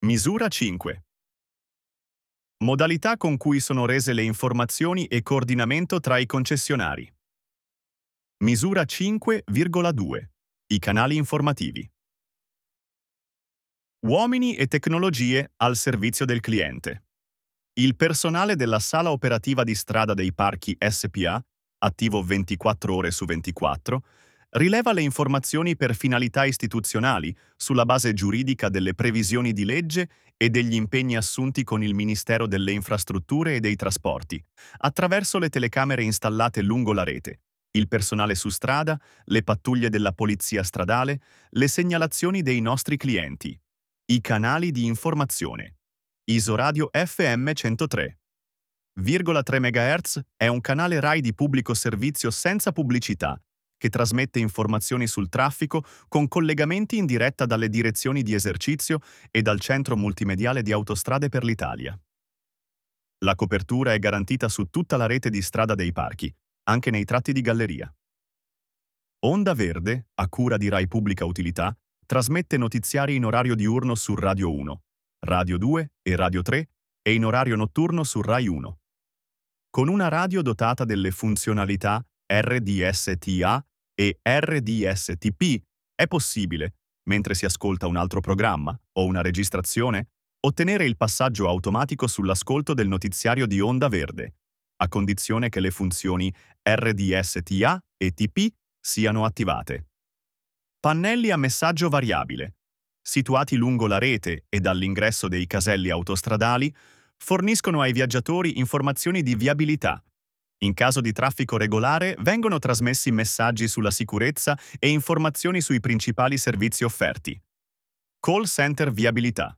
Misura 5. Modalità con cui sono rese le informazioni e coordinamento tra i concessionari. Misura 5,2. I canali informativi. Uomini e tecnologie al servizio del cliente. Il personale della sala operativa di strada dei parchi SPA, attivo 24 ore su 24, rileva le informazioni per finalità istituzionali sulla base giuridica delle previsioni di legge e degli impegni assunti con il Ministero delle Infrastrutture e dei Trasporti, attraverso le telecamere installate lungo la rete, il personale su strada, le pattuglie della polizia stradale, le segnalazioni dei nostri clienti. I canali di informazione. Isoradio FM 103,3 MHz è un canale RAI di pubblico servizio senza pubblicità, che trasmette informazioni sul traffico con collegamenti in diretta dalle direzioni di esercizio e dal centro multimediale di Autostrade per l'Italia. La copertura è garantita su tutta la rete di strada dei parchi, anche nei tratti di galleria. Onda Verde, a cura di RAI Pubblica Utilità, trasmette notiziari in orario diurno su Radio 1, Radio 2 e Radio 3 e in orario notturno su Rai 1. Con una radio dotata delle funzionalità RDSTA e RDSTP è possibile, mentre si ascolta un altro programma o una registrazione, ottenere il passaggio automatico sull'ascolto del notiziario di Onda Verde, a condizione che le funzioni RDSTA e TP siano attivate. Pannelli a messaggio variabile, situati lungo la rete e dall'ingresso dei caselli autostradali, forniscono ai viaggiatori informazioni di viabilità. In caso di traffico regolare vengono trasmessi messaggi sulla sicurezza e informazioni sui principali servizi offerti. Call Center Viabilità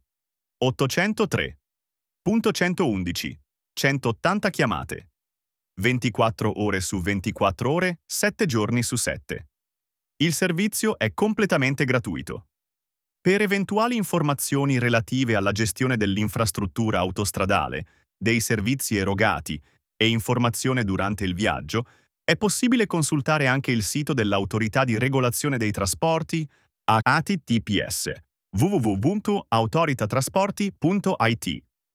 803.111 180 chiamate 24 ore su 24 ore, 7 giorni su 7. Il servizio è completamente gratuito. Per eventuali informazioni relative alla gestione dell'infrastruttura autostradale, dei servizi erogati e informazione durante il viaggio, è possibile consultare anche il sito dell'Autorità di Regolazione dei Trasporti https://www.autoritatrasporti.it.